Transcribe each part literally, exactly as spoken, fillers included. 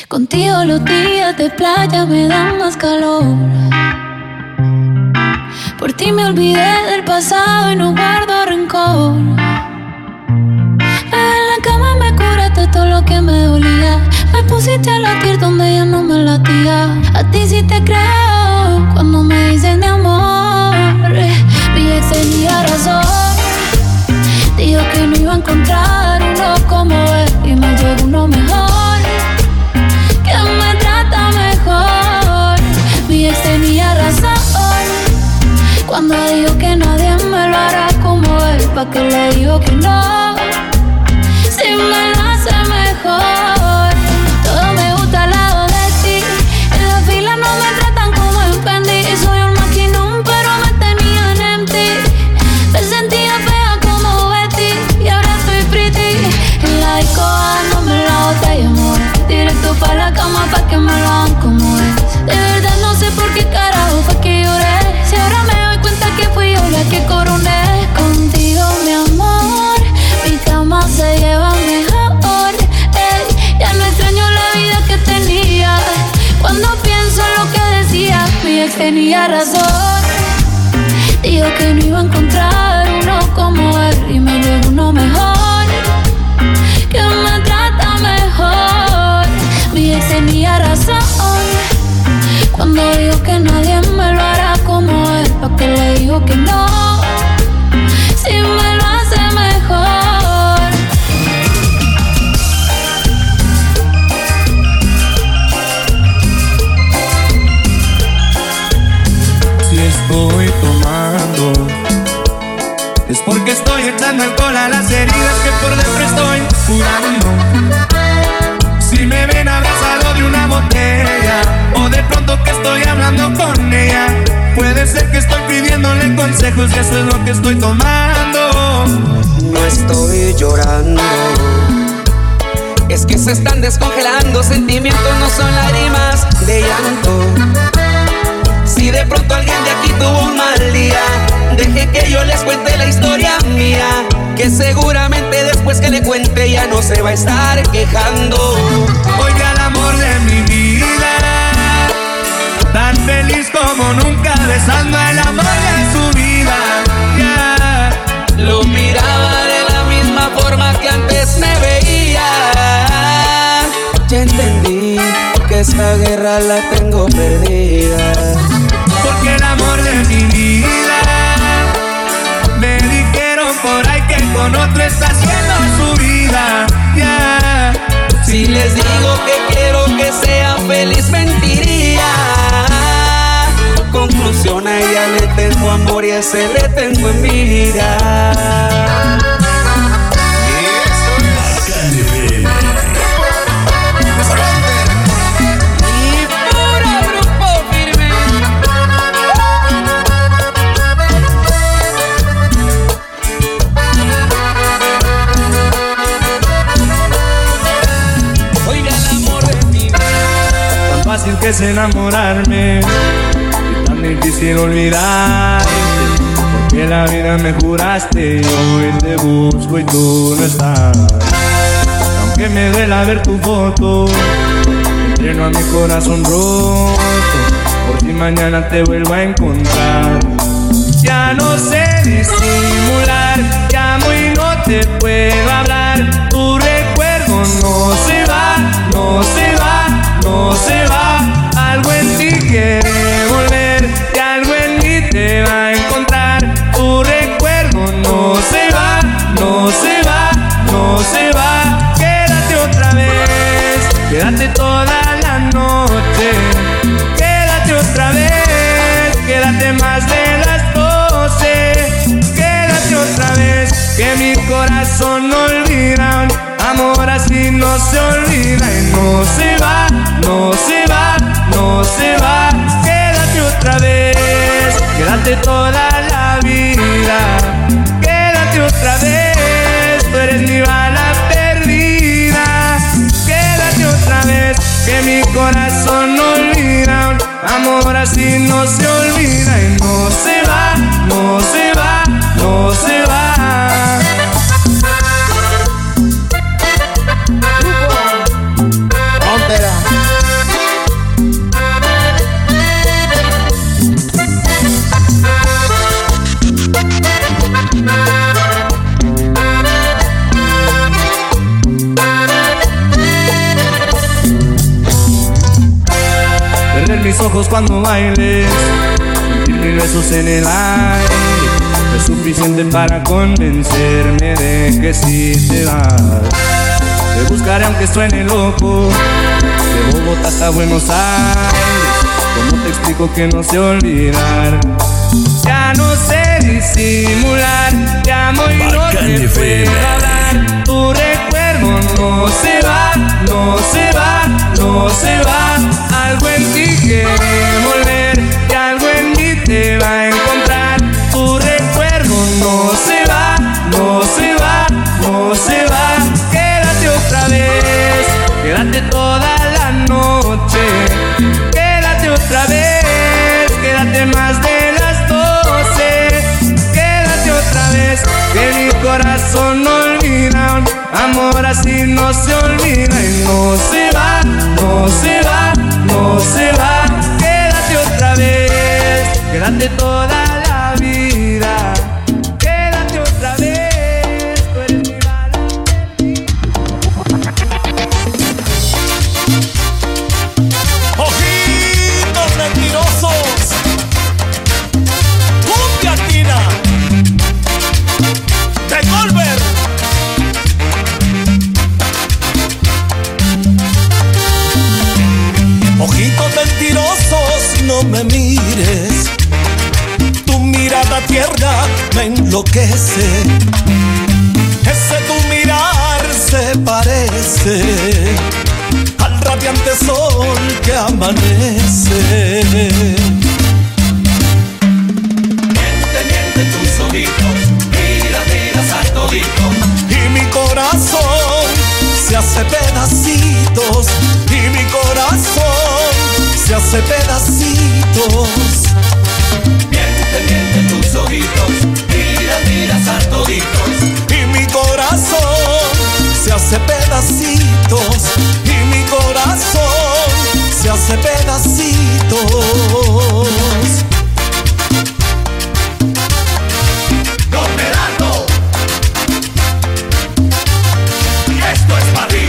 Contigo los días de playa me dan más calor. Por ti me olvidé del pasado y no guardo rencor. En la cama me curaste todo lo que me dolía. Me pusiste a latir donde ya no me latía. A ti sí te creo cuando me dicen de amor. Mi ex tenía razón. Dijo que no iba a encontrar uno como él y me llegó uno mejor, que me trata mejor. Mi ex tenía razón cuando dijo que nadie me lo hará como él. ¿Pa' qué le digo que no? Si me lo hace mejor. Todo me gusta al lado de ti. En la fila no me tratan como en Fendi. Soy un maquinón pero me tenían empty. Me sentía fea como Betty y ahora estoy pretty. En la disco dándome la botella, amor. Directo pa' la cama pa' que me lo hagan como es. De verdad no sé por qué carajo fue que lloré. Si ahora me doy cuenta que fui yo la que coroné. Contigo, mi amor, mi cama se lleva mejor. Ey, ya no extraño la vida que tenía. Cuando pienso en lo que decía, mi ex tenía razón. Dijo que no iba a encontrar uno como él y me llegó uno mejor, que me trata mejor. Mi ex tenía razón cuando dijo que nadie me lo hará como él. ¿Pa' qué le digo que no? Si me lo hace mejor. Si estoy tomando es porque estoy echando alcohol a las heridas que por dentro estoy curando. Si me ven abrazado de una botella o de pronto que estoy hablando con ella, puede ser que estoy pidiéndole consejos y eso es lo que estoy tomando. No estoy llorando, es que se están descongelando. Sentimientos no son lágrimas de llanto. Si de pronto alguien de aquí tuvo un mal día, deje que yo les cuente la historia mía, que seguramente después que le cuente ya no se va a estar quejando. Oiga, el amor de mi vida, tan feliz como nunca, besando el amor de su vida. Yeah. Lo miraba de la misma forma que antes me veía. Ya entendí que esta guerra la tengo perdida, porque el amor de mi vida, me dijeron por ahí que con otro está haciendo su vida. Yeah. Si les digo que quiero que sean feliz, mentiría. Conclusión, a ella le tengo amor y a ese le tengo envidia. Fácil que es enamorarme y tan difícil olvidarte, porque la vida me juraste y hoy te busco y tú no estás. Aunque me duela ver tu foto, entreno a mi corazón roto, por si mañana te vuelvo a encontrar. Ya no sé disimular, llamo y no te puedo hablar. Tu recuerdo no se va, no se va, no se va. Algo en ti quiere volver y algo en mí te va a encontrar. Tu recuerdo no se va, no se va, no se va. Quédate otra vez, quédate toda la noche. Quédate otra vez, quédate más de las doce. Quédate otra vez, que mi corazón no olvida. Amor así no se olvida y no se va, no se va, no se va. Quédate otra vez, quédate toda la vida. Quédate otra vez, tú eres mi bala perdida. Quédate otra vez, que mi corazón no olvida. Amor así no se olvida y no se va, no se va, no se va. Frontera. mis ojos cuando bailes, sentir mis besos en el aire, es suficiente para convencerme de que si te vas. Te buscaré aunque suene loco, de Bogotá hasta Buenos Aires. ¿Cómo te explico que no sé olvidar? Ya no sé disimular, te amo y no te puedo hablar. Tu recuerdo no se va, no se va, no se va. Algo en ti quiere volver y algo en mí te va a encontrar. Tu recuerdo no se va, no se va, no se va. Quédate otra vez, quédate toda la noche. Quédate otra vez, quédate más de las doce. Quédate otra vez, que mi corazón no olvida. Amor así no se olvida y no se va, no se va, no se va. Quédate otra vez, quédate toda la vida. Quédate otra vez, tú eres mi bala perdida. Ojitos mentirosos, cumbia tina, de Golver. Ojitos mentirosos, no me mires. Tu mirada tierna me enloquece. Ese tu mirar se parece al radiante sol que amanece. Miente, miente tus ojitos, mira, mira al todito. Y mi corazón se hace pedacitos. Y mi corazón se hace pedacitos. Miente, miente tus ojitos, mira, mira al toditos. Y mi corazón se hace pedacitos. Y mi corazón se hace pedacitos. Don Gerardo, esto es para ti.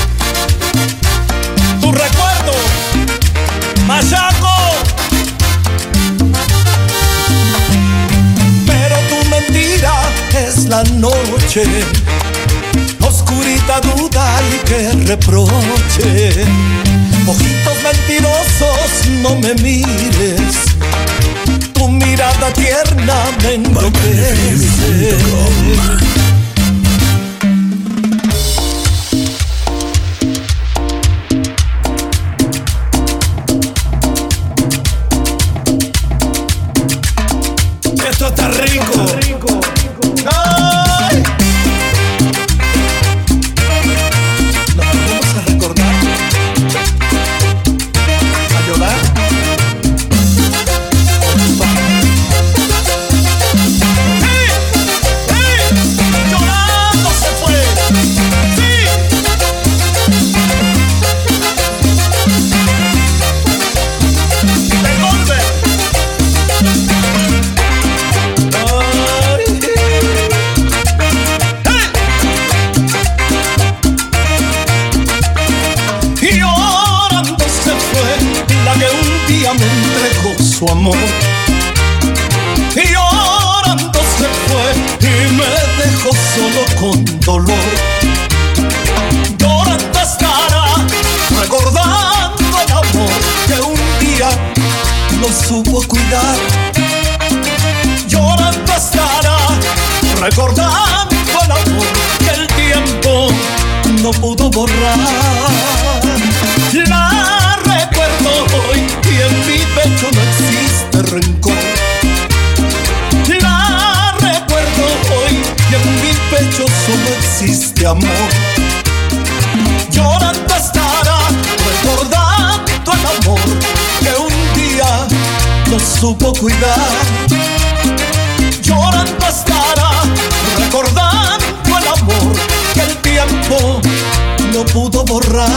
Tu recuerdo, Machaco. Pero tu mentira es la noche, oscurita, duda y que reproche. Ojitos mentirosos, no me mires. Tu mirada tierna me enloquece. Esto está rico. ¡Ay! Nos vamos a recordar, a llorar. ¡Sí! ¡Sí! Llorando se fue. ¡Sí! ¡De golpe! Y llorando se fue la que un día me entregó su amor. Y llorando se fue y me dejó solo con dolor. Llorando estará recordando el amor que un día no supo cuidar. Llorando estará recordando el amor que el tiempo no pudo borrar. La recuerdo hoy y en mi pecho no existe rencor. La recuerdo hoy y en mi pecho solo existe amor. Llorando estará recordando el amor que un día no supo cuidar. Llorando estará recordando el amor que el tiempo no pudo borrar.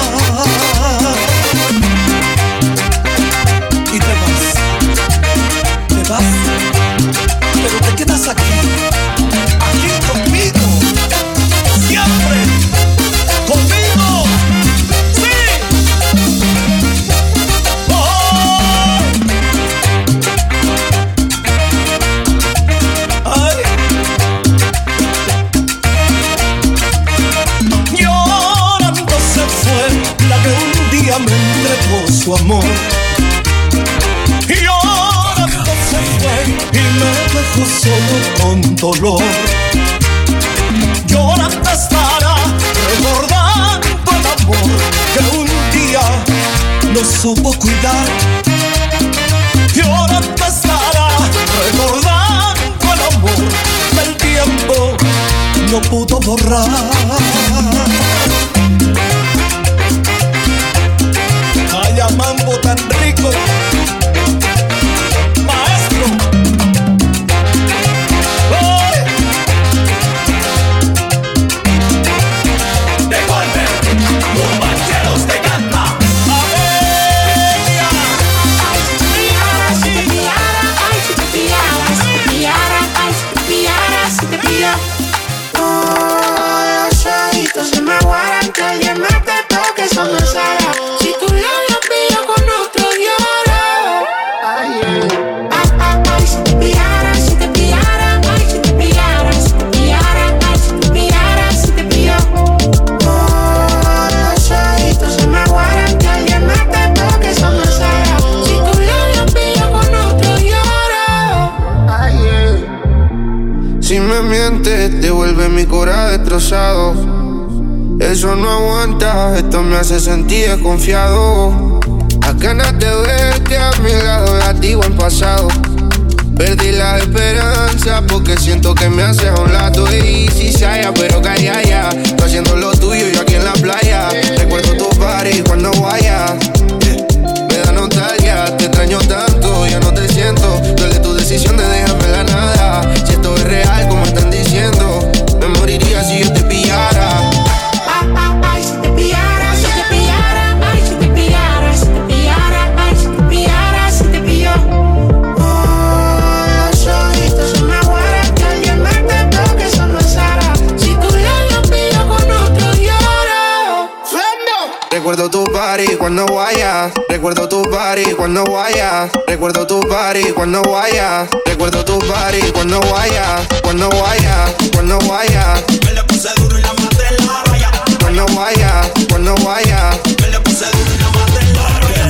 Y te vas, te vas, pero te quedas aquí, aquí conmigo, siempre conmigo, sí. Oh. me entregó su amor. Y llorando se fue y me dejó solo con dolor. Llorando estará recordando el amor que un día no supo cuidar. Llorando estará recordando el amor que el tiempo no pudo borrar. Vaya mambo tan rico, maestro. ¡Ay! De golpe, un bancheros te canta. ¡Amelia! Ay, si te pillara, si te pillara, ay, si te pillara, si te pillara, ay, si te pillara, si te pillara. Oh, los ojitos se me aguaran, que alguien me te toque, eso no será. Si tu labio pillo con otro lloro. Ay, yeah. Ay, ay, ay, si te pillara, si te pillara, ay, si te pillara, si te pillara, ay, si te pillara, si te pillo. Oh, los ojitos se me aguaran, que alguien me te toque, eso no será. Si tu labio pillo con otro lloro. Ay, yeah. Si me mientes, devuelve mi corazón destrozado. Eso no aguanta, esto me hace sentir desconfiado. A ganas de verte a mi lado, latigo en pasado. Perdí la esperanza porque siento que me haces a un lado. Y si se halla, pero calla ya. Tú haciendo lo tuyo, yo aquí en la playa. Recuerdo tu party cuando vaya. Yeah. Me da nostalgia, te extraño tanto, ya no te siento. Duele tu decisión de dejarme en la nada. Si esto es real, como están diciendo, me moriría si yo te pillara. Ay, si te pillara, si te pillara, ay, si te pillara, si te pillara, ay, si te pillara, si te pilló. Oh, los ojitos se me aguaran, que alguien me te toque, eso no será. Si tu labio pillo con otro lloro. Recuerdo tu party cuando vaya. Recuerdo tu party cuando vaya. Recuerdo tu party cuando vaya. Recuerdo tu party cuando vaya. Cuando vaya, cuando vaya. Me le puse duro y la maté en la raya. Cuando vaya, cuando vaya. Me le puse duro y la maté en la raya.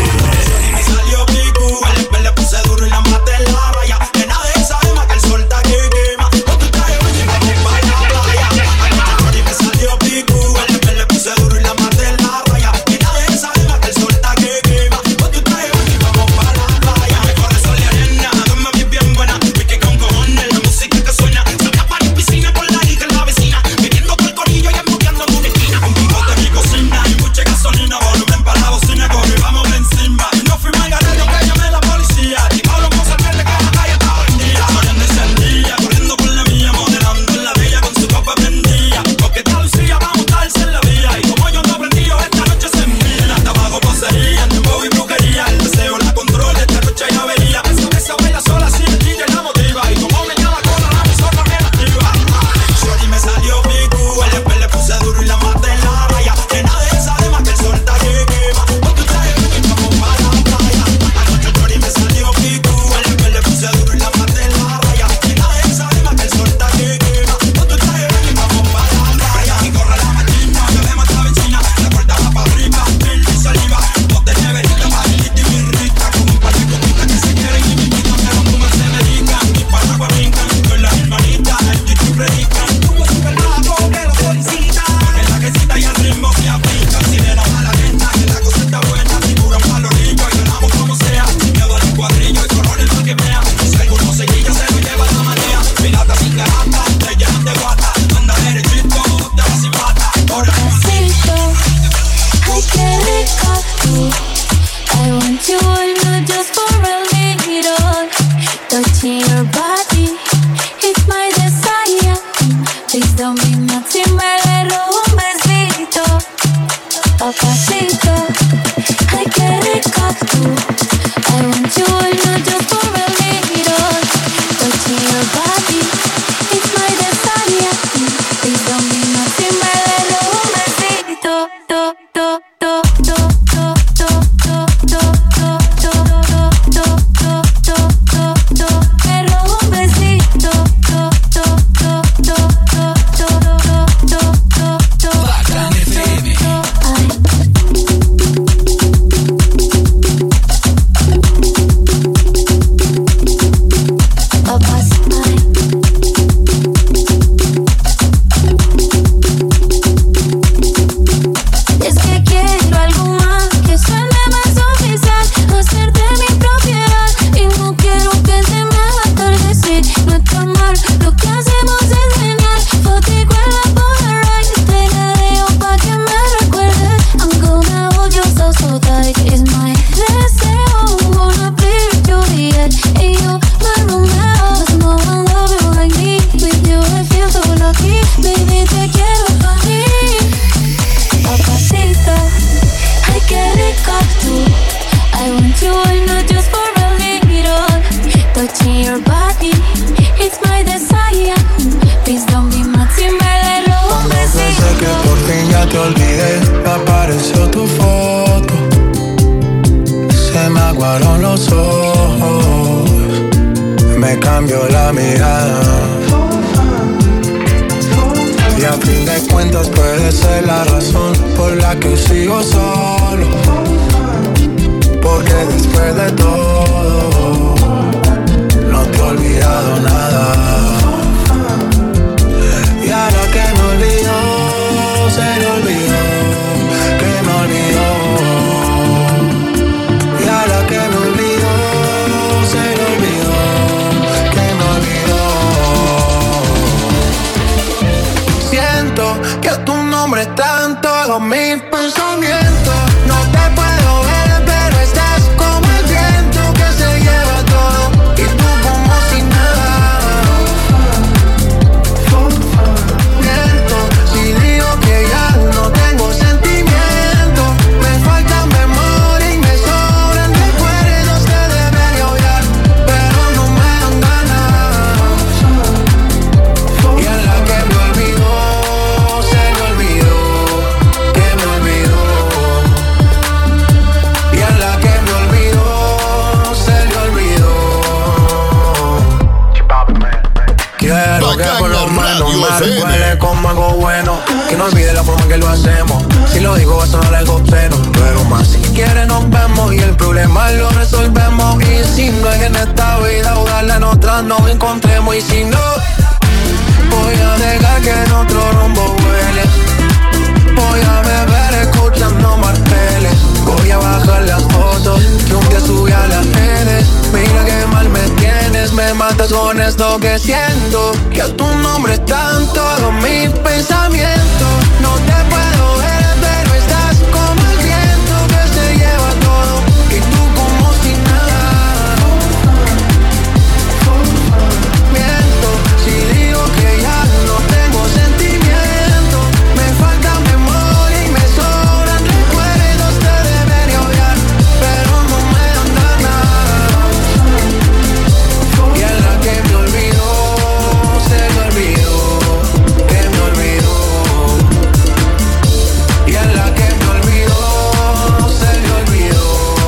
Me salió picu. Me le puse duro y la maté en la raya. Que nadie sabe más que el sol está que quema. Con tu traje baño y vamos para la playa. Y me salió picu. Me le puse duro y la maté en la raya. Que nadie sabe más que el sol está que quema. Con tu traje baño y vamos para la playa. Me corre sol y arena, duerme bien bien buena. Pique con cojones la música que suena. Salga para la piscina con la hija en la vecina. Bebiendo por el corillo y emboqueando en una esquina. Un bigote en mi cocina y mucha gasolina. Volumen para la bocina, corre, vamos encima. Y no fuimos a ganar, yo que llamé a la policía. Y Pablo Mozart pierde que la calle estaba vendida. Corriendo encendida, corriendo por la mía, modelando en la de ella con su copa prendida. Porque está Lucía, vamos a montarse en la vía. Y como yo no aprendí, yo esta noche se mira. Tabaco, posería, dembow y brujería. El deseo la controla, esta noche hay avería. Esa mesa baila sola, si el D J la motiva. Y como me llama con la emisora me activa. Shorty me salió picu, el después le puse duro y la maté en la raya. Que nadie sabe más que el sol está que quema. Con tu traje y vamos para la playa. Anoche Shorty me salió picu, el después le puse duro y la maté en la raya. Que nadie sabe más que el sol está que quema. Con tu traje y vamos para la playa. Y corre la máquina, bebemos esta benzina. La puerta va para arriba, piel y saliva. Dos de neverita, palita y birrita. Con un par de copitas que se quieren y me invitan. Pero como se dedican, mis paraguas brincan. Con las hermanitas, el chico predican. Como super loco que lo solicitan. En la quesita y el ritmo se aplica. Si le damos a la gente, que la cosa está buena. Figuran para los ricos y ganamos como sea. Sin miedo al cuadrillo y colores para que vean. Si alguno se guilla, se lo lleva la manera. Pirata sin garata, te llenan de guata. Anda derechito, te vas sin pata. Ahora Despacito, ay, qué rico tú. I want you all you just for a little. Touching your body, it's my desire. Please don't be mad si me le robo un besito. Papacito, ay, qué rico tú. I want you all you just for a little. Touching your body, it's my desire. Please don't be mad si me le robo un besito. Do, do, do, do, do, do. aguaron los ojos, me cambió la mirada. Y a fin de cuentas puede ser la razón por la que sigo solo, porque después de todo no te he olvidado nada. Y ahora que me olvidó, se le olvidó que me olvidó. Y ahora que me olvidó, se le olvidó que me olvidó. Siento que tu nombre está en todos mis pensamientos. No te puedo ver, pero estás como el viento que se lleva todo, y tú como si nada. Miento si digo que ya no tengo sentimiento. Me falta memoria y me sobran recuerdos. Te debería odiar, pero no me dan ganas. Y en la que me olvidó, se me olvidó que me olvidó. Y en la que me olvidó, se le olvidó. Quiero que por lo menos me recuerde como algo bueno, que no olvide la forma en que lo hacemos. Si lo digo va a sonar algo obsceno, pero más si quiere nos vemos y el problema lo resolvemos. Y si no es en esta vida, ojalá en otras nos encontremos. Y si no, voy a dejar que en otro rumbo huele. Voy a beber escuchando marteles. Voy a bajar las fotos que un día subí a las redes. Mira que mal me tienes, me matas con esto que siento. Que tu nombre está en todos mis pensamientos. No te puedo ver, pero estás como el viento que se lleva todo, y tú como si nada. Miento si digo que ya no tengo sentimiento. Me falta memoria y me sobran recuerdos. Te debería odiar, pero no me dan ganas. Y en la que me olvidó, se me olvidó que me olvidó. Y en la que me olvidó, se me olvidó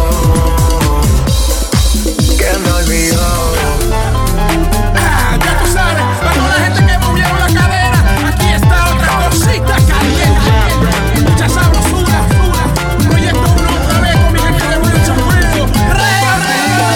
que me olvidó. Ah, ya tú sabes, para toda la gente que movieron la cadera, aquí está otra cosita caliente. Mucha sabrosura, proyecto uno otra vez con mi gente de mucho fuego. ¡Rega, rega!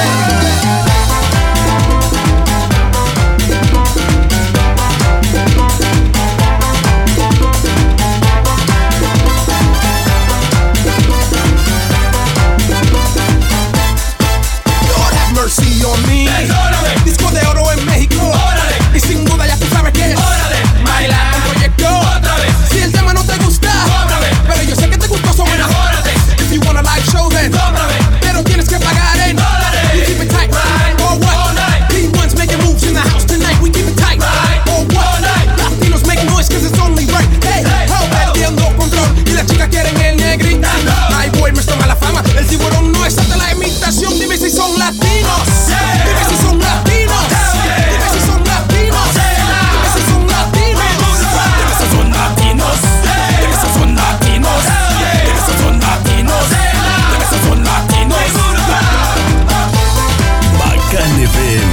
Lord have mercy on me. Disco de oro en México. Y sin duda ya tú sabes que es bailar con proyecto. Si el tema no te gusta, pero yo sé que te gustó sobre. If you wanna live show then, pero tienes que pagar en. We keep it tight, or what? D one's making moves in the house tonight. We keep it tight, or what? Latinos make noise cause it's only right. Hey, how perdiendo control y las chicas quieren el negrita. Ay boy, me toma la fama. El tiburón no es hasta la imitación. Dime si son latinos. Dime si son latinos. Dime si son latinos. Dime si son latinos. Dime si son latinos. Dime si son latinos. Dime si son latinos. Dime si son latinos. Bacán F M.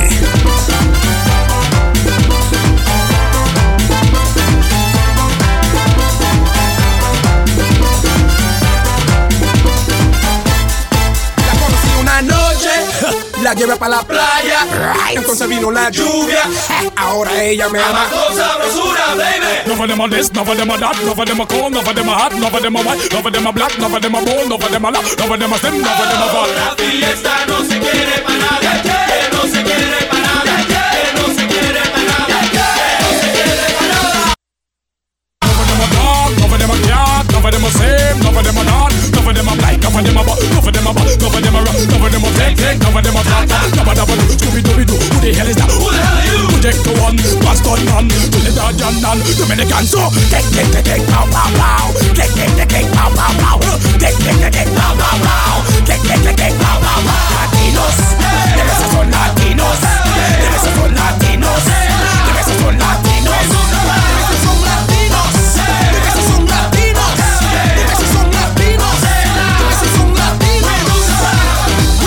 La conocí una noche, la llevé para la playa. Entonces vino la lluvia. Ahora ella me ama. None of them are this, none of them are that, none of them are cold, none of them are hot, none of them are white, none of them are black, none of them are bold, none of them are loud, none of them are slim, none of them are fat. La fiesta no se quiere para nada, que no se quiere para nada, que no se quiere para nada, que no se quiere para nada. None of them are dark, none of them are cat, none of them are same, none of them are not, none of them are black, none of them are butt, none of them are butt, none of them are rock, none of them are take, take, none of them are flat, none of them are Scooby Dooby Doo. Who the hell is that? Who the hell are you? Project one, Boston man, Trinidad and Dominican. So take, take, take, take, pow, pow, pow, take, take, take, take, pow, pow, pow, take, take, take, take, pow, pow, pow, take, take, take, take, pow, pow, pow. Latinos, debe ser son latinos, debe ser son latinos, debe ser son latinos, debe ser son latinos, debe ser son latinos, debe ser son latinos, debe ser son latinos.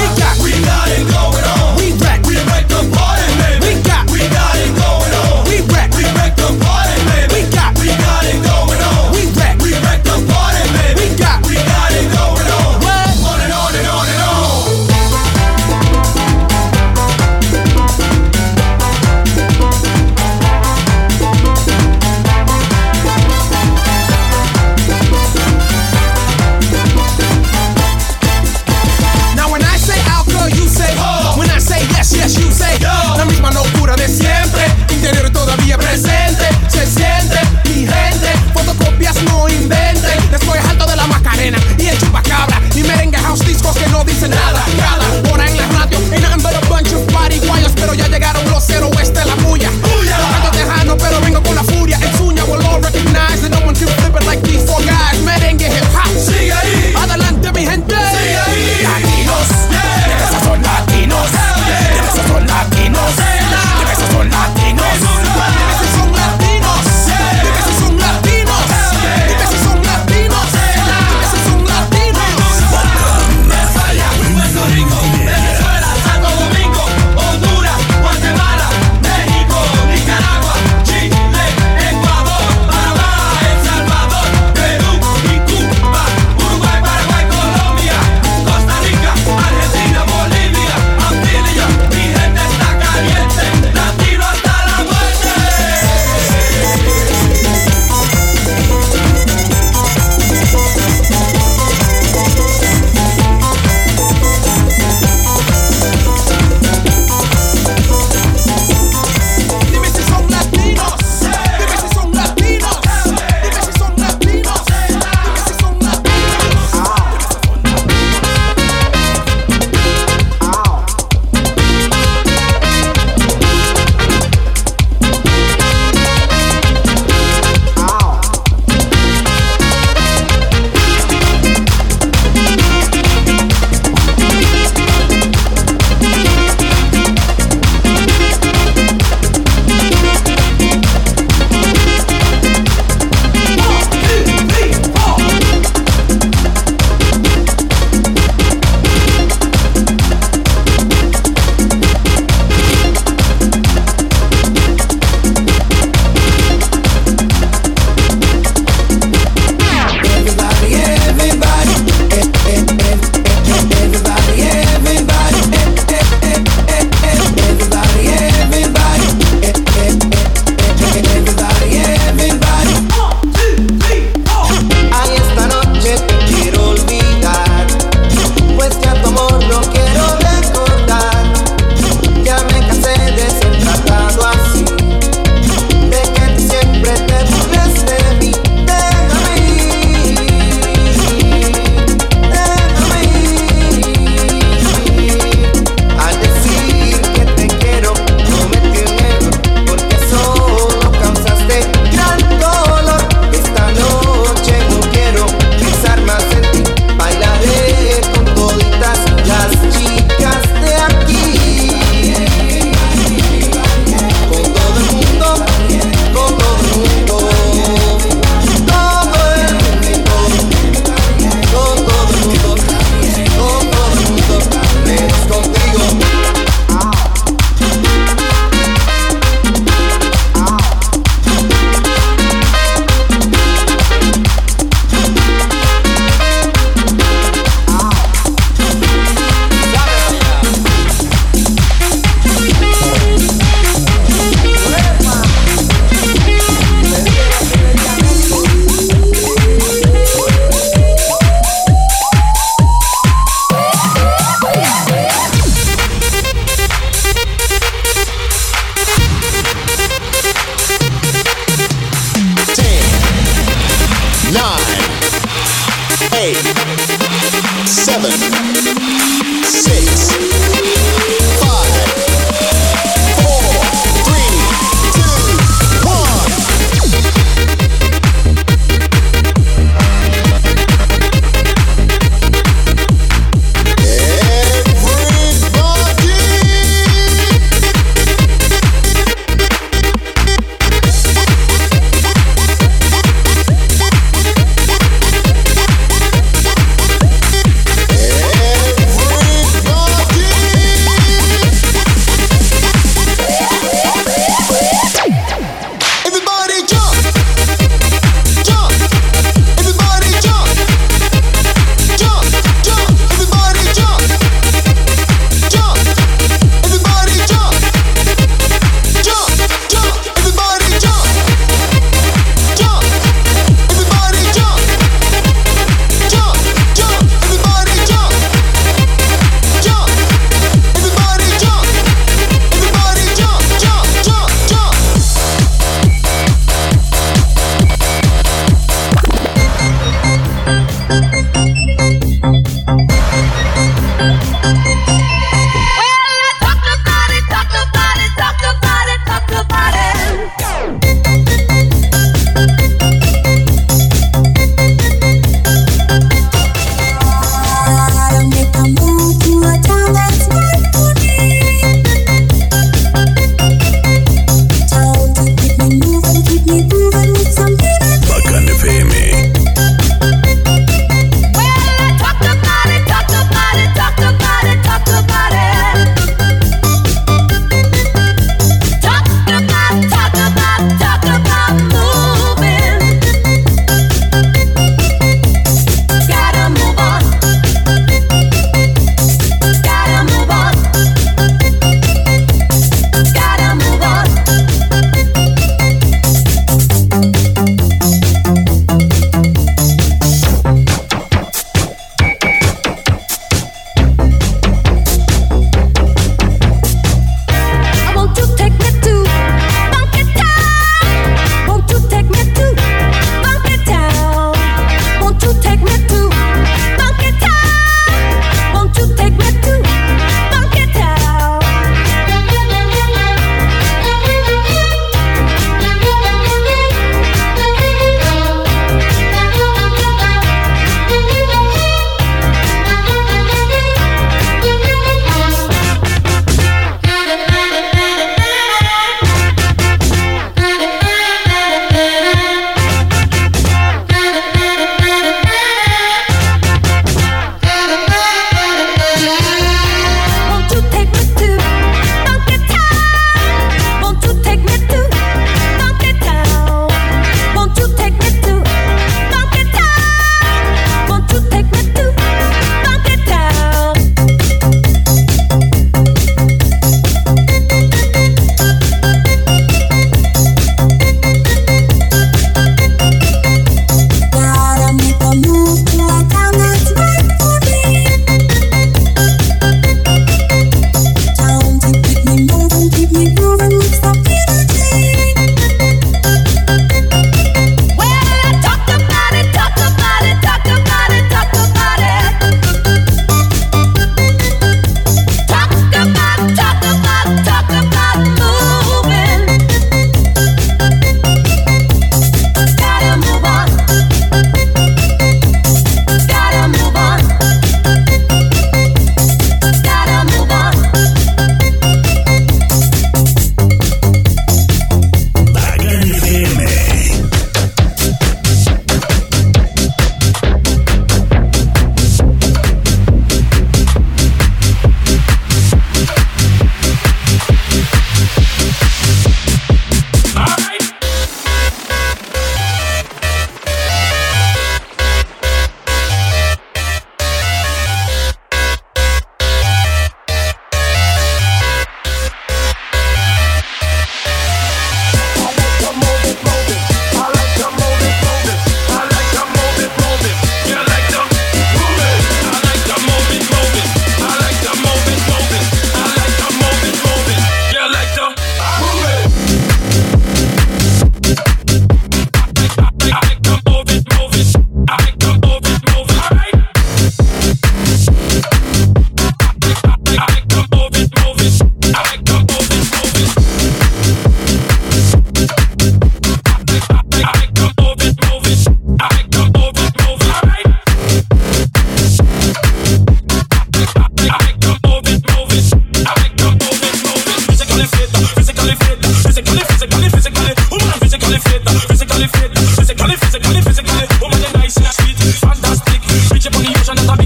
house discos que no dicen nada. Cada hora en la radio, ain't nothing but a bunch of party guayas. Pero ya llegaron los cero oeste, la bulla. Ando tejano, pero vengo con la furia. En suña, will all recognize that no one can flip it like these four guys. Merengue, hip hop. Sigue ahí. Adelante, mi gente. Sigue ahí. Latinos. Yeah. Esos son latinos. Yeah. Esos son latinos. Yeah. Esos son latinos. Dime si son latinos. Dime si son latinos. Dime si son latinos. Dime si son latinos. España, Puerto Rico, Venezuela, Santo Domingo, Honduras, Guatemala, México, Nicaragua, Chile, Ecuador, Panamá, El Salvador, Perú y Cuba, Uruguay, Paraguay, Colombia, Costa Rica, Argentina, Bolivia, Antillas, mi gente está caliente, latino hasta la muerte. Dime si son latinos. Dime si son latinos. Dime si son latinos. Dime si son Ay, esta noche te quiero olvidar, pues que a tu amor no quiero recordar. Ya me cansé de ser tratado así, de que siempre te burles de mí. Déjame ir, déjame ir. Al decir que te quiero, cometí un error, porque solo causaste gran dolor. Esta noche no quiero pensar más en ti, bailaré con toditas las chicas de aquí. Con todo el mundo, con todo el mundo, todo el mundo, con todo el mundo, con todo el mundo, menos contigo. Yeah.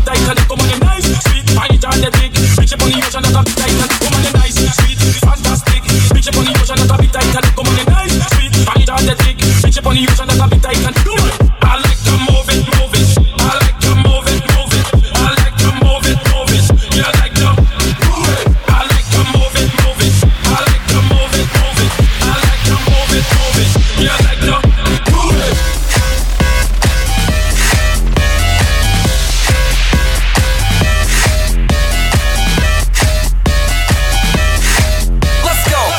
tight and come on you nice, sweet, find it athletic. Reach up on the ocean that a bit tight and come on you nice, sweet, fantastic. Reach up on the ocean that a bit tight and come on you nice, sweet, find it athletic. Reach up on the ocean that a bit tight and do it. I like to move it, move it. I like to move it, move it. I like to move it, move it. You like to move it. I like to move it, move it. I like to move it, move it. I like to move it, move it. You like to move it. Let's go.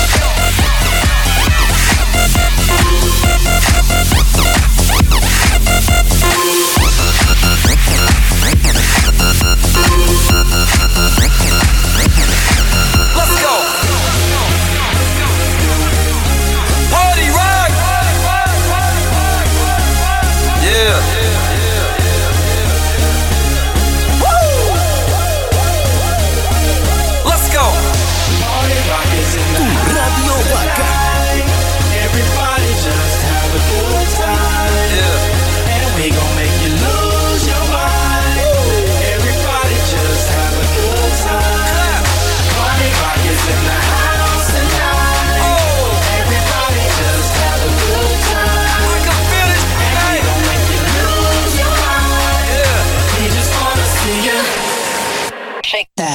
Let's go. Party rock. Yeah. Woo. Let's go. Party rock is in the Radio Vaca. Everybody just have a good time. Yeah. And we gon' make you lose your mind. Everybody just have a good time. Party rock is in the house tonight. Oh. Everybody just have a good time. I can feel it. And we gon' make you lose your mind. Yeah. We just wanna see you shake that.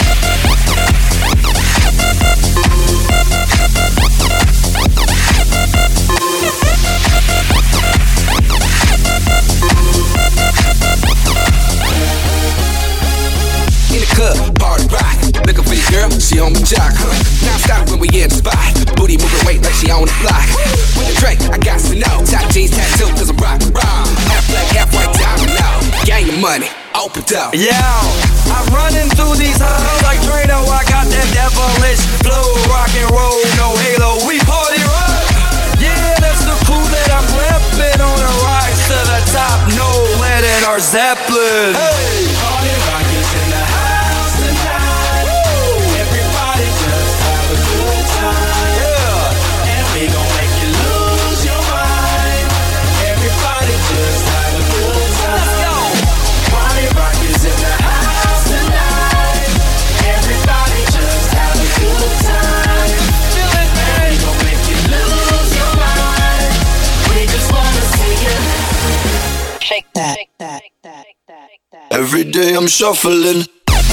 In the club, party rock. Looking for your girl, she on my jock. Now stop when we in the spot. Booty moving weight like she on the block. With the Drake, I got to know. Top jeans tattoo, cause I'm rock raw. Half black, half white, diamond now. Gang your money, open up. Yeah, I'm running through these halls like Drano. I got that devilish flow, rock and roll, no halo. We party rock. Yeah, that's the crew that I'm repping on the rise to the top. No lead in our Zeppelin. Hey, Party rock is in the house tonight. Everybody just have a good time. yeah. And we gon' make you lose your mind. Everybody just have a good time. Let's go. Party rock is in the house tonight. Everybody just have a good time. Feel it, And man. we gon' make you lose your mind. We just wanna see you shake that. Shake that. Shake that. Shake that. Every day I'm shuffling.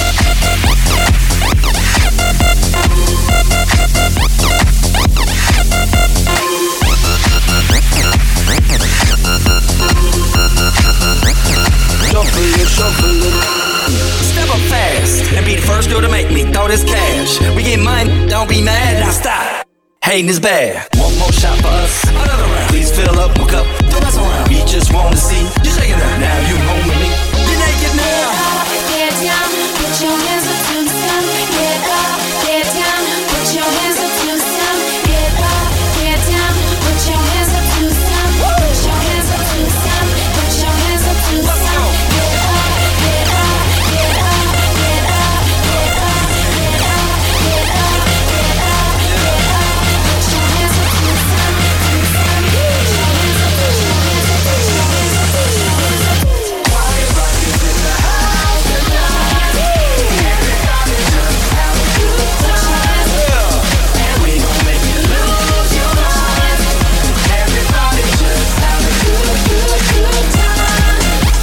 Shuffling, shuffling. Step up fast and be the first girl to make me throw this cash. We get money, don't be mad, now stop. Hating is bad. One more shot for us, another round. Please fill up my cup, don't mess around. We just want to see you shaking it. Now you home with me. You're naked now. Get down, put your hands up to the sun. Get up, get down, put your hands up to the sun. Get up, get down, put your hands up to the sun. Put your hands up to the sun. Put your hands up to the sun. Get up, get up, get up, get up, get up, get up, get up, get up, get up. Put your hands up to the sun, to the sun. Put your hands up, put your hands up, put your hands up, put your hands up. Party rock is in the house tonight. Everybody just have a good time. And we gon' make you lose your mind. Everybody just have a good, good, good time.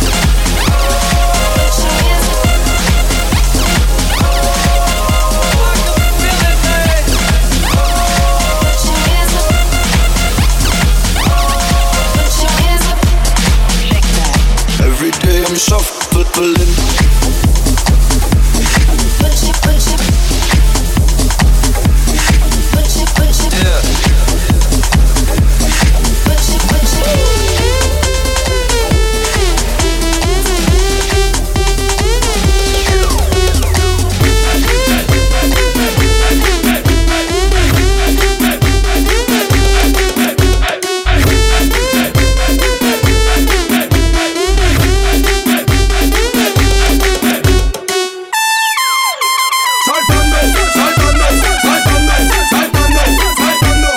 Put your hands up. Put your hands up. Put your hands up. Shake that. Every day I'm shuffling. Put your, put your, put your, put your, Yeah. put your, put your. Saltando, saltando, saltando, saltando, saltando.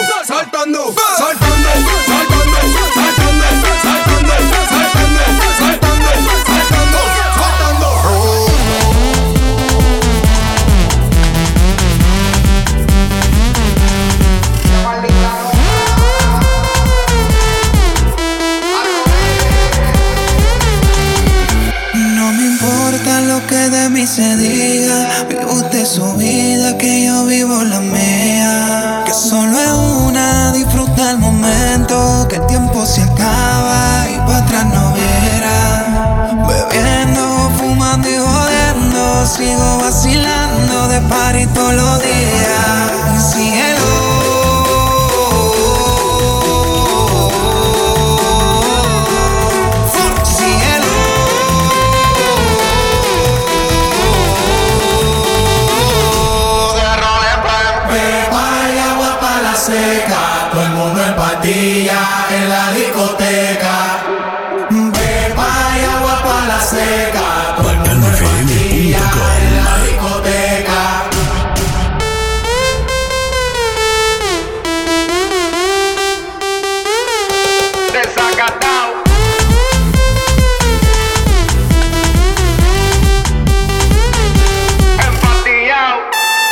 lo que de mí se diga. Vive usted su vida, que yo vivo la mía. Que solo es una, disfruta el momento. Que el tiempo se acaba y para atrás no viera. Bebiendo, fumando y jodiendo, sigo vacilando de party todos los días. Y síguelo. Todo el mundo en patilla en la discoteca. Pepa y agua pa' la seca. Todo el mundo en patilla en la discoteca. Desacatao. Empatillao.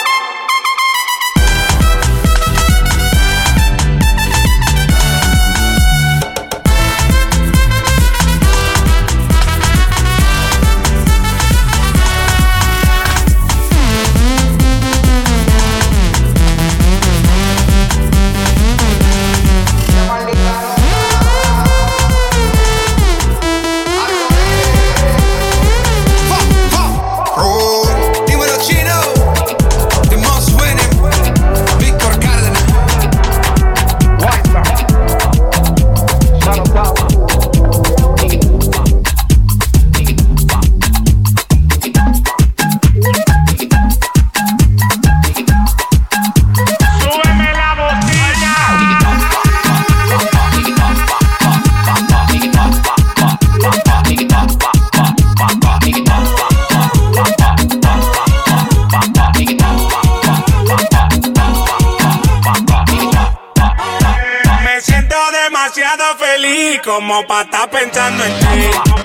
Como pa' estar pensando en ti.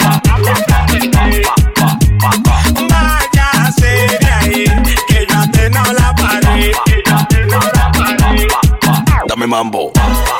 Váyase de ahí, que yo te no la paré. Dame mambo.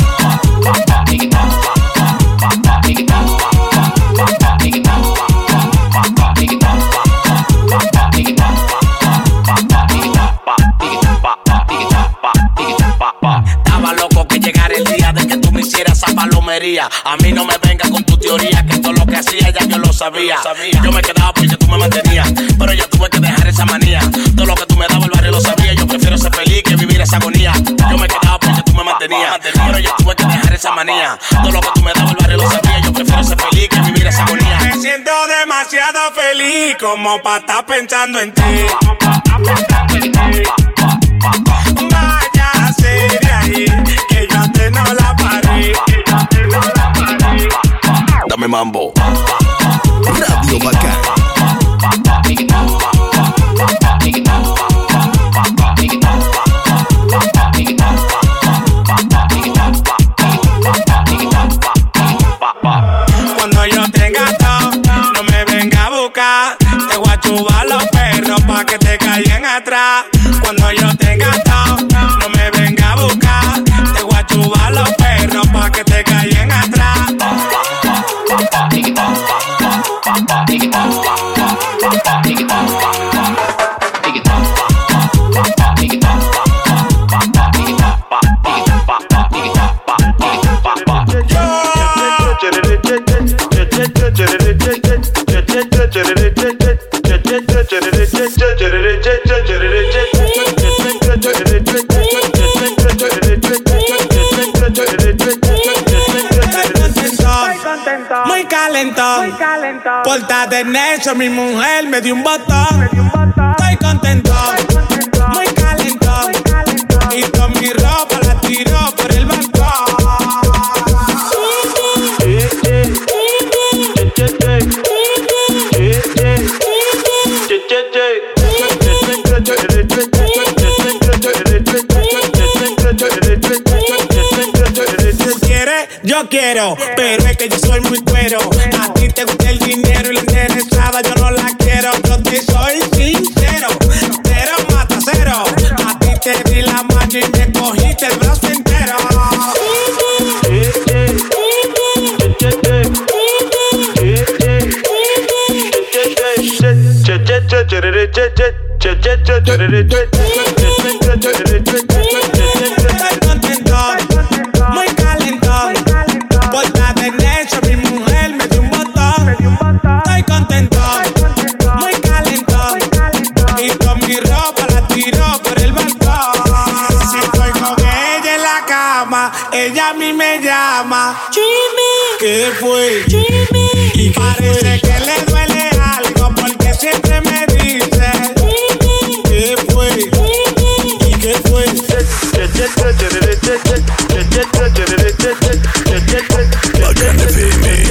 Estaba loco que llegara el día de que tú me hicieras esa palomería. A mí no me venga con tu teoría, que todo lo que hacía ya yo lo sabía. Yo me quedaba porque tú me mantenías, pero yo tuve que dejar esa manía. Todo lo que tú me dabas el barrio lo sabía. Yo prefiero ser feliz que vivir esa agonía. Yo me quedaba porque tú me mantenías, pero yo tuve que dejar esa manía. Todo lo que tú me dabas el barrio lo sabía. Yo prefiero ser feliz que vivir esa agonía. Me siento demasiado feliz como pa' estar pensando en ti. Váyase de ahí, que yo te no la paré. Dame mambo. Radio Bacán. Cuando yo tenga todo, no me venga a buscar. Te voy a chubar los perros pa' que te caigan atrás. Cuando yo tenga todo, no me venga a buscar. Te voy a chubar los perros pa' que te caigan atrás. Muy calentón, pórtate necio, mi mujer me dio un botón. Estoy contento, muy calentón, y con mi ropa la tiro por el balcón. Yo quiero, pero es que yo soy muy cuero. A ti te gusta el dinero y la interesada yo no la quiero. Yo te soy sincero, pero mata cero. A ti te di la mano y me cogiste el brazo entero. Che, che, contento, muy calentón. Vuelta de necio, mi mujer me dio un botón. Estoy contento, muy calentón. Y con mi ropa la tiro por el balcón. Si estoy con ella en la cama, ella a mí me llama. Jimmy, ¿qué fue? Jimmy, y parece que le duele algo porque siempre me dice. Jimmy, ¿qué fue? Jimmy, ¿y qué fue? Bacana F M.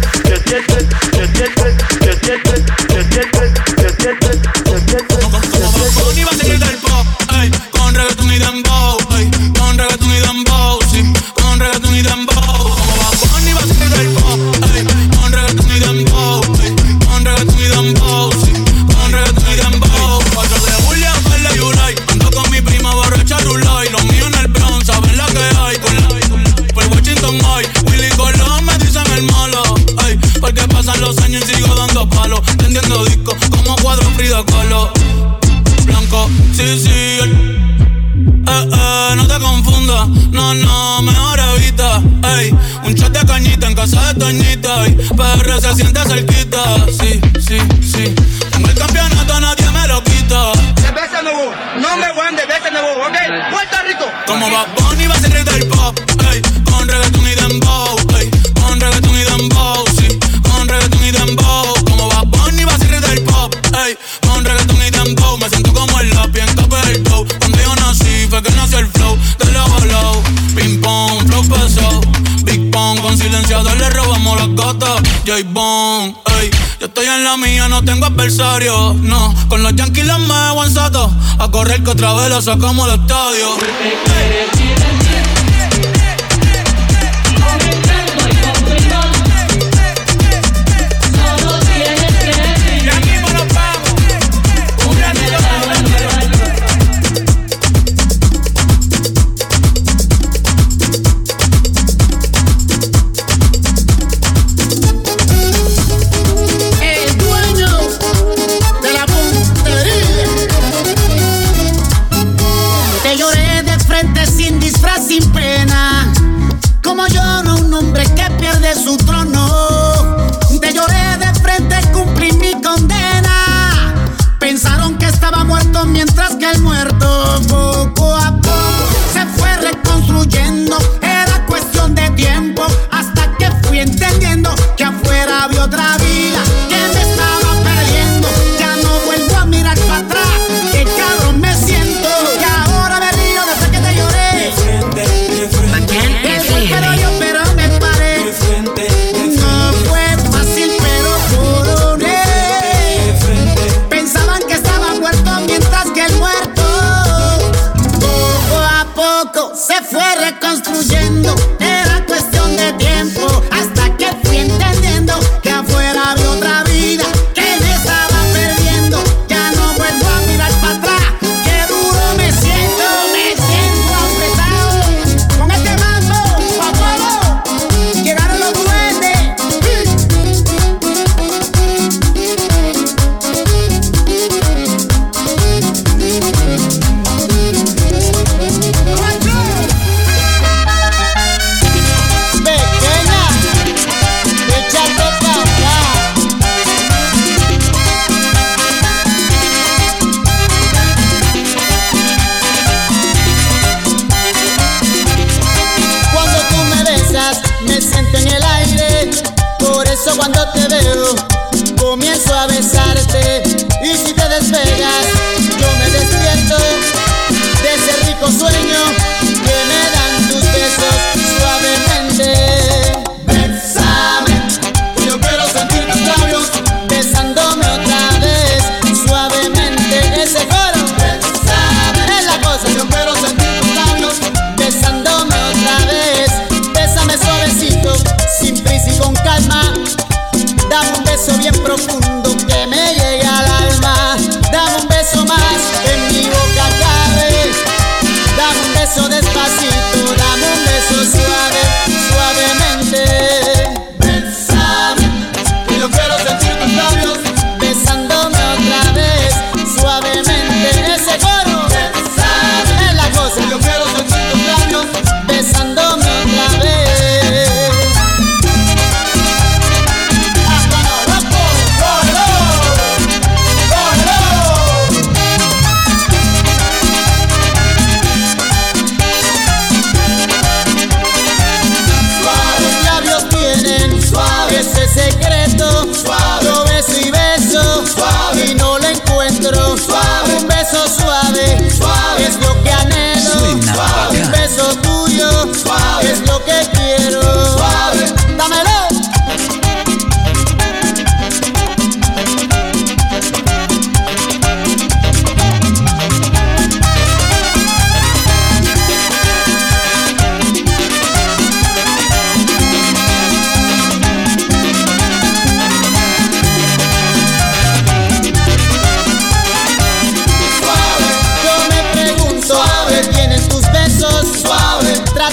Bunny va a seguir del pop, ey, con reggaeton y dembow, ey, con reggaeton y dembow, sí, con reggaeton y dembow. Como va Bunny va a seguir del pop, ey, con reggaeton y dembow, ey, con reggaeton y dembow, sí, con reggaeton y dembow. cuatro de julio, Perla y Ulay, ando con mi prima borracha Rulay, los míos en el Bronx, saben la que hay, con la, por Washington hoy, Willy Colón me dicen el malo, ey, porque pasan los años y sigo dando palos, tendiendo discos como cuadro Frida Kahlo. Blanco, sí, sí, el, eh, eh, no te confundas, no, no, mejor evita, ey, un shot de cañita en casa de Toñita, ey, P R se siente cerquita, sí, sí, sí, tengo el campeonato, nadie me lo quita. De veces no voy, no me voy, de veces no voy, ok, Puerto Rico. Como Bad Bunny va a ser rey del pop, ey, con reggaeton y dembow, ey, con reggaeton y dembow, sí, con reggaeton y dembow, como Bad Bunny va a ser rey del pop, ey, con reggaeton y dembow, me siento como el lápiz en Capelto, cuando yo nací fue que nació el flow, de lado a lado, ping pong, flow pesado, big pong, con silenciador le robamos las gatas, J-Bone, ey, yo estoy en la mía, no tengo adversario, no, con los Yankees los me aguanzato, a correr que otra vez la sacamos del estadio. Sin pena, como llora un hombre que pierde su trono. Te lloré de frente, cumplí mi condena. Pensaron que estaba muerto mientras que el muerto poco a poco se fue reconstruyendo. Era cuestión de tiempo hasta que fui entendiendo que afuera había otra vida que me estaba perdiendo. Ya no vuelvo a mirar para atrás, qué cabrón me siento. Y ahora me río desde que te lloré. Pero yo, pero me paré. No fue fácil, pero coroné. Pensaban que estaba muerto mientras que el muerto poco a poco se fue reconstruyendo.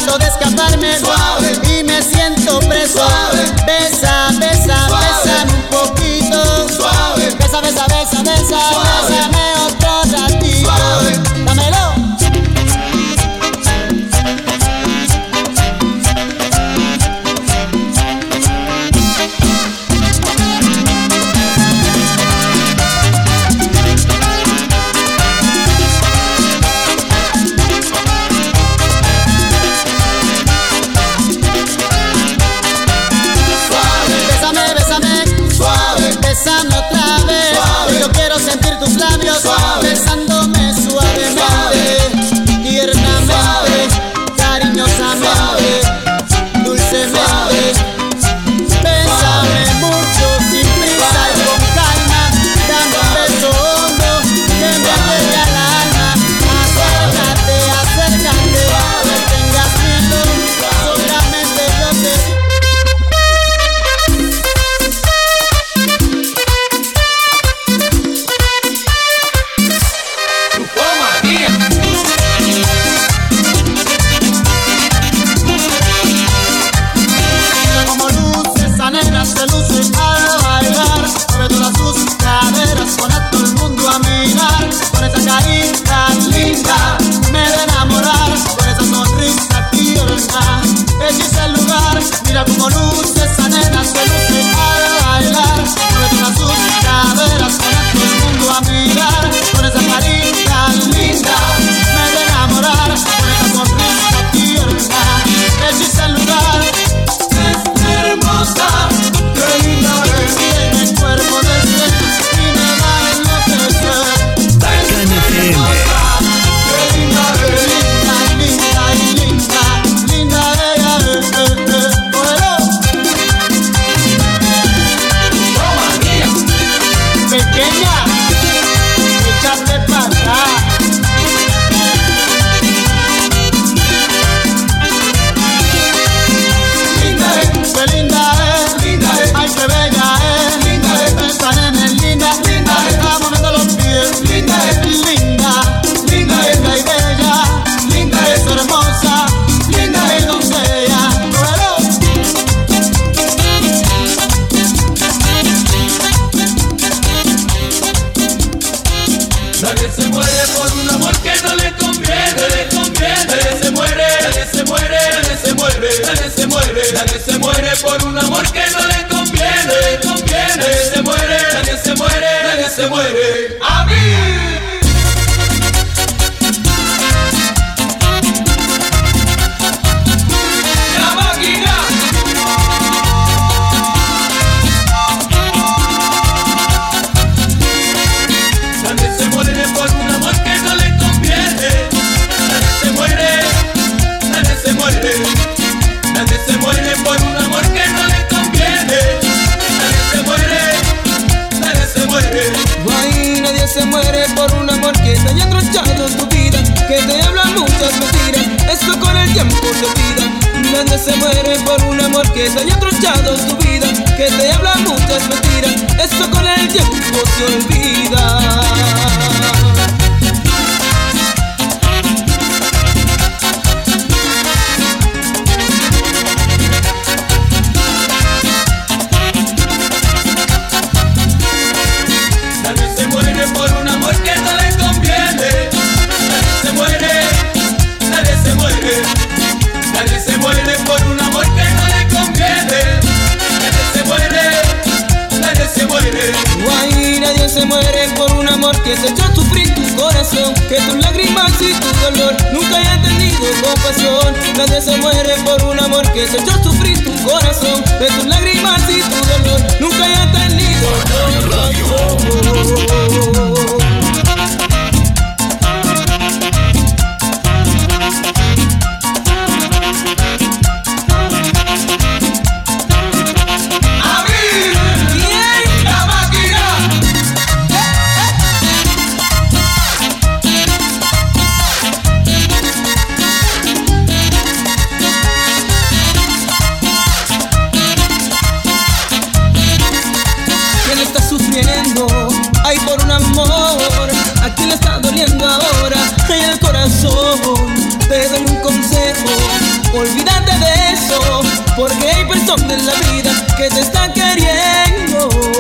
trato de escaparme suave, y me siento preso. Suave, besa, besa, suave, bésame un poquito. Suave, besa, besa, besa, besa, suave, bésame otro ratito. Suave, dámelo. Bésame otra vez, suave. Yo quiero sentir tus labios, suave. Besándome suavemente, tiernamente, suave. Cariñosamente, suave. Dulcemente, suave. Bésame mucho, sin prisa y con calma. Dame un beso hondo que me llegue al alma. Acércate, acércate, suave. No tengas miedo, solamente yo te... Se luce al bailar, mueve todas sus caderas, pone a todo el mundo a mirar. Con esa carita linda me de enamorar, con esa sonrisa tierna hechiza el lugar. Mira como luce esa nena, se luce al bailar, mueve todas sus caderas, pone a todo el mundo a mirar. Con esa carita linda me de enamorar, con esa sonrisa tierna hechiza el lugar. Es hermosa, qué linda es, tiene el cuerpo de cena y me va a enloquecer. Bacana F M. Qué linda es, linda, linda y linda, linda ella es, eh, eh, cógelo. Toma, mía. Pequeña, échate para acá. Linda es, qué linda es, linda es, ay qué bella es, linda es, esta nena es linda, linda es, está moviendo los pies, linda es, linda, linda es, linda y bella, linda es, hermosa, linda es, doncella, cógelo. Nadie se muere por un amor que no le conviene, le conviene. Nadie se muere, nadie se muere, nadie se muere, nadie se muere, nadie se muere por un amor que no le conviene, le conviene. Nadie se muere, nadie se muere, nadie se muere. A mí. La máquina. Nadie se muere por un amor que no le conviene. Nadie se muere, nadie se muere. Nadie se muere por un amor que no le conviene. Nadie se muere, nadie se muere. Ay, nadie se muere por un amor que te haya tronchado tu vida, que te habla muchas mentiras, esto con el tiempo se olvida. Nadie se muere por un amor que te haya tronchado tu vida, que te habla muchas mentiras, esto con el tiempo se olvida. Nadie se muere por un amor que no le conviene. Nadie se muere, nadie se muere. Nadie se muere por un amor que no le conviene. Nadie se muere, nadie se muere. Ay, nadie se muere por un amor que te echó a sufrir tu corazón, que tus lágrimas y tu dolor nunca haya tenido compasión. Nadie se muere por un amor que te echó a sufrir tu corazón, que tus lágrimas y tu dolor nunca haya tenido compasión. olvídate de eso, porque hay personas en la vida que te están queriendo.